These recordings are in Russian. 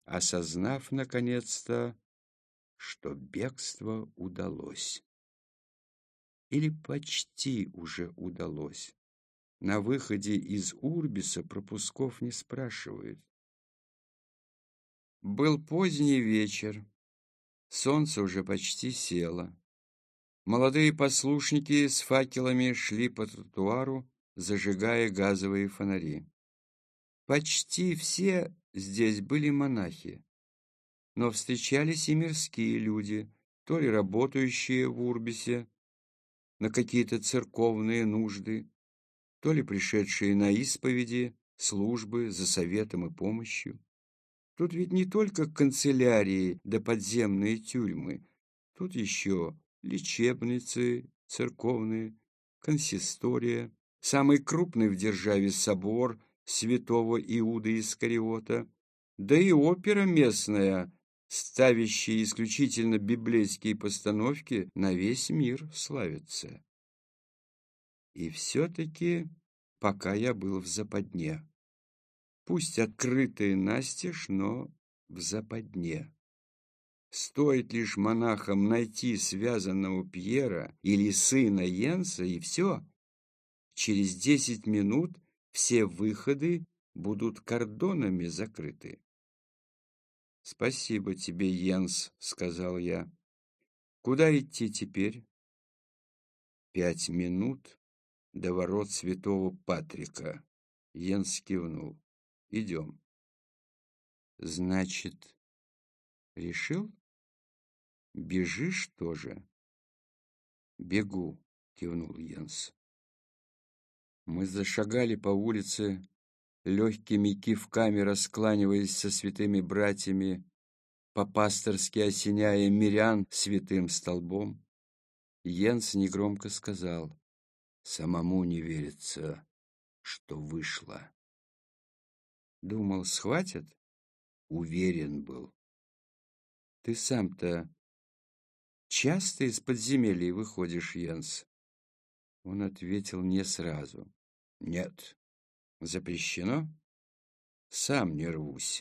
осознав наконец-то, что бегство удалось. Или почти уже удалось. На выходе из Урбиса пропусков не спрашивают. Был поздний вечер, солнце уже почти село. Молодые послушники с факелами шли по тротуару, зажигая газовые фонари. Почти все здесь были монахи, но встречались и мирские люди, то ли работающие в Урбисе на какие-то церковные нужды, то ли пришедшие на исповеди, службы за советом и помощью. Тут ведь не только канцелярии да подземные тюрьмы, тут еще лечебницы церковные, консистория, самый крупный в державе собор святого Иуды Искариота, да и опера местная, ставящая исключительно библейские постановки, на весь мир славится. И все-таки пока я был в западне. Пусть открытые настежь, но в западне. Стоит лишь монахам найти связанного Пьера или сына Йенса, и все. Через 10 минут все выходы будут кордонами закрыты. «Спасибо тебе, Йенс», — сказал я. «Куда идти теперь?» 5 минут до ворот святого Патрика. Йенс кивнул. «Идем». «Значит, решил? Бежишь тоже?» «Бегу», — кивнул Йенс. Мы зашагали по улице, легкими кивками раскланиваясь со святыми братьями, по-пасторски осеняя мирян святым столбом. Йенс негромко сказал: «Самому не верится, что вышло». Думал, схватят? Уверен был. Ты сам-то часто из подземелий выходишь, Йенс? Он ответил не сразу. Нет. Запрещено? Сам не рвусь.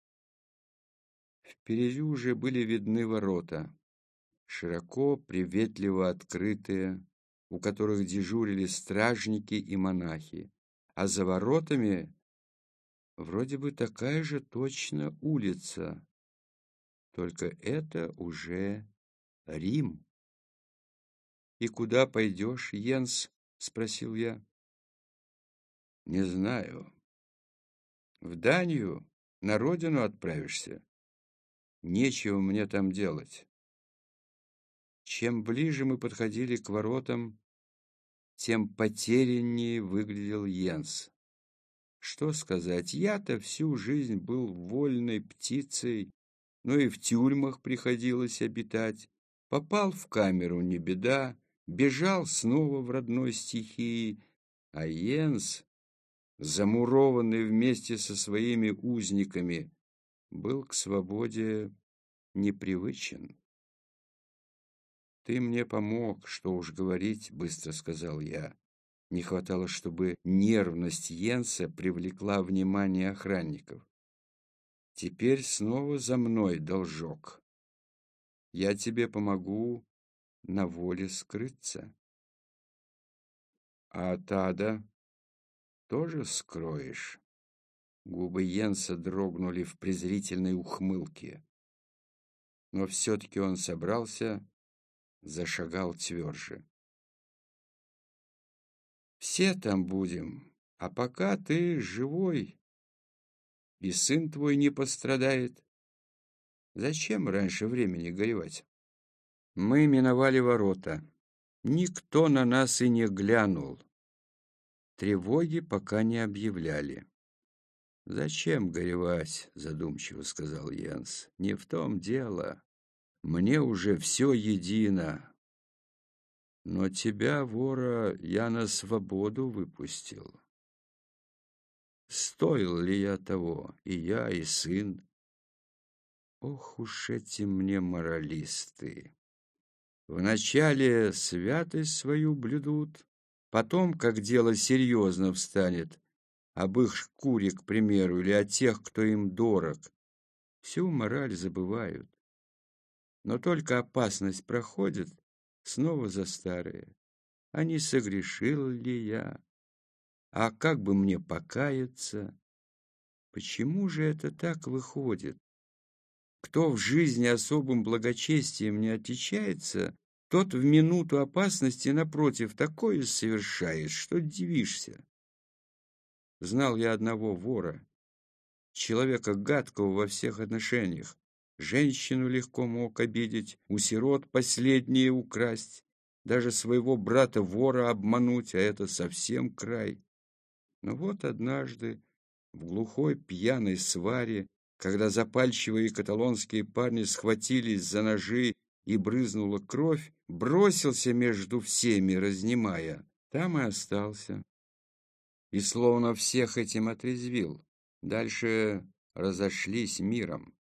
Впереди уже были видны ворота, широко, приветливо открытые, у которых дежурили стражники и монахи, а за воротами вроде бы такая же точно улица, только это уже Рим. «И куда пойдешь, Йенс?» — спросил я. «Не знаю. В Данию, на родину отправишься? Нечего мне там делать». Чем ближе мы подходили к воротам, тем потеряннее выглядел Йенс. Что сказать, я-то всю жизнь был вольной птицей, но и в тюрьмах приходилось обитать. Попал в камеру — не беда, бежал снова в родной стихии, а Йенс, замурованный вместе со своими узниками, был к свободе непривычен. «Ты мне помог, что уж говорить», — быстро сказал я. Не хватало, чтобы нервность Йенса привлекла внимание охранников. «Теперь снова за мной должок. Я тебе помогу на воле скрыться». «А Тада тоже скроешь?» Губы Йенса дрогнули в презрительной ухмылке. Но все-таки он собрался, зашагал тверже. «Все там будем, а пока ты живой, и сын твой не пострадает. Зачем раньше времени горевать?» Мы миновали ворота. Никто на нас и не глянул. Тревоги пока не объявляли. «Зачем горевать?» — задумчиво сказал Йенс. «Не в том дело. Мне уже все едино. Но тебя, вора, я на свободу выпустил. Стоил ли я того, и я, и сын? Ох уж эти мне моралисты! Вначале святость свою блюдут, потом, как дело серьезно встанет, об их шкуре, к примеру, или о тех, кто им дорог, всю мораль забывают. Но только опасность проходит, снова за старое. А не согрешил ли я? А как бы мне покаяться? Почему же это так выходит? Кто в жизни особым благочестием не отличается, тот в минуту опасности, напротив, такое совершает, что дивишься. Знал я одного вора, человека гадкого во всех отношениях. Женщину легко мог обидеть, у сирот последнее украсть, даже своего брата-вора обмануть, а это совсем край. Но вот однажды в глухой пьяной сваре, когда запальчивые каталонские парни схватились за ножи и брызнула кровь, бросился между всеми, разнимая. Там и остался. И словно всех этим отрезвил. Дальше разошлись миром.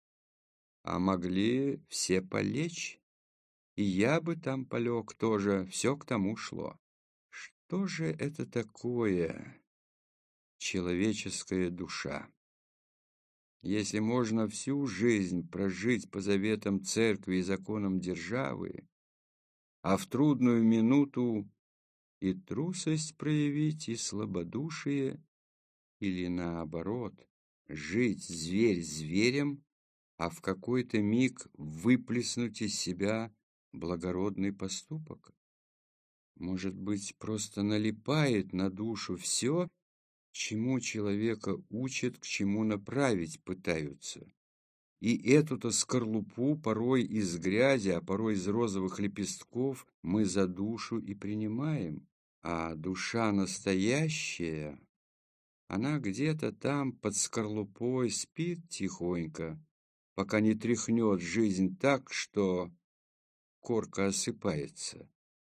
А могли все полечь, и я бы там полег тоже, все к тому шло. Что же это такое человеческая душа? Если можно всю жизнь прожить по заветам церкви и законам державы, а в трудную минуту и трусость проявить, и слабодушие, или наоборот, жить зверь зверем, а в какой-то миг выплеснуть из себя благородный поступок? Может быть, просто налипает на душу все, чему человека учат, к чему направить пытаются. И эту-то скорлупу порой из грязи, а порой из розовых лепестков мы за душу и принимаем. А душа настоящая, она где-то там под скорлупой спит тихонько, пока не тряхнет жизнь так, что корка осыпается.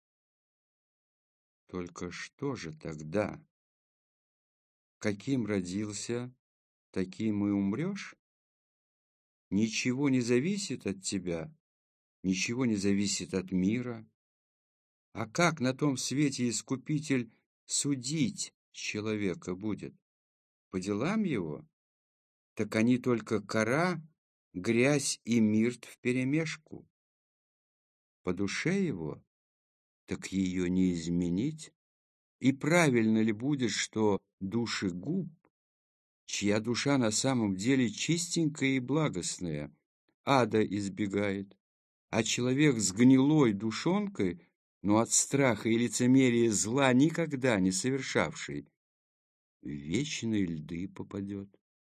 Только что же тогда? Каким родился, таким и умрешь? Ничего не зависит от тебя, ничего не зависит от мира. А как на том свете Искупитель судить человека будет? По делам его? Так они только кора, грязь и мирт вперемешку. По душе его? Так ее не изменить. И правильно ли будет, что душегуб, чья душа на самом деле чистенькая и благостная, ада избегает, а человек с гнилой душонкой, но от страха и лицемерия зла никогда не совершавший, в вечные льды попадет?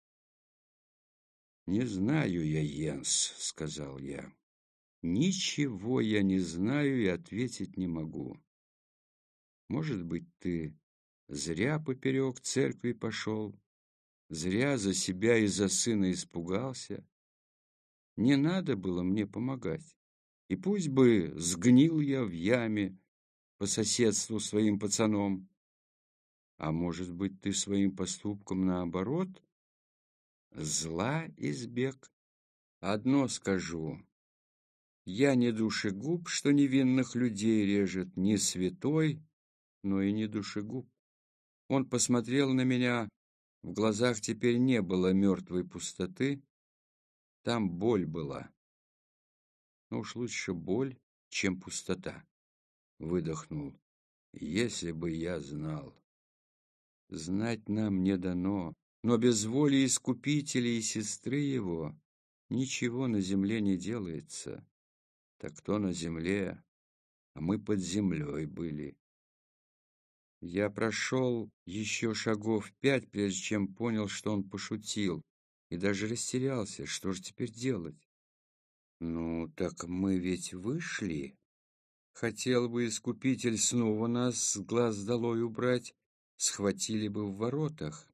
«Не знаю я, Йенс», — сказал я. «Ничего я не знаю и ответить не могу. Может быть, ты зря поперек церкви пошел, зря за себя и за сына испугался. Не надо было мне помогать. И пусть бы сгнил я в яме по соседству своим пацаном. А может быть, ты своим поступком наоборот зла избег? Одно скажу. Я не душегуб, что невинных людей режет, не святой, но и не душегуб. Он посмотрел на меня, в глазах теперь не было мертвой пустоты, там боль была. Но уж лучше боль, чем пустота. Выдохнул. Если бы я знал. Знать нам не дано, но без воли Искупителя и сестры его ничего на земле не делается. Так кто на земле, а мы под землей были. Я прошел еще шагов 5, прежде чем понял, что он пошутил, и даже растерялся, что же теперь делать. Ну, так мы ведь вышли. Хотел бы Искупитель снова нас с глаз долой убрать, схватили бы в воротах.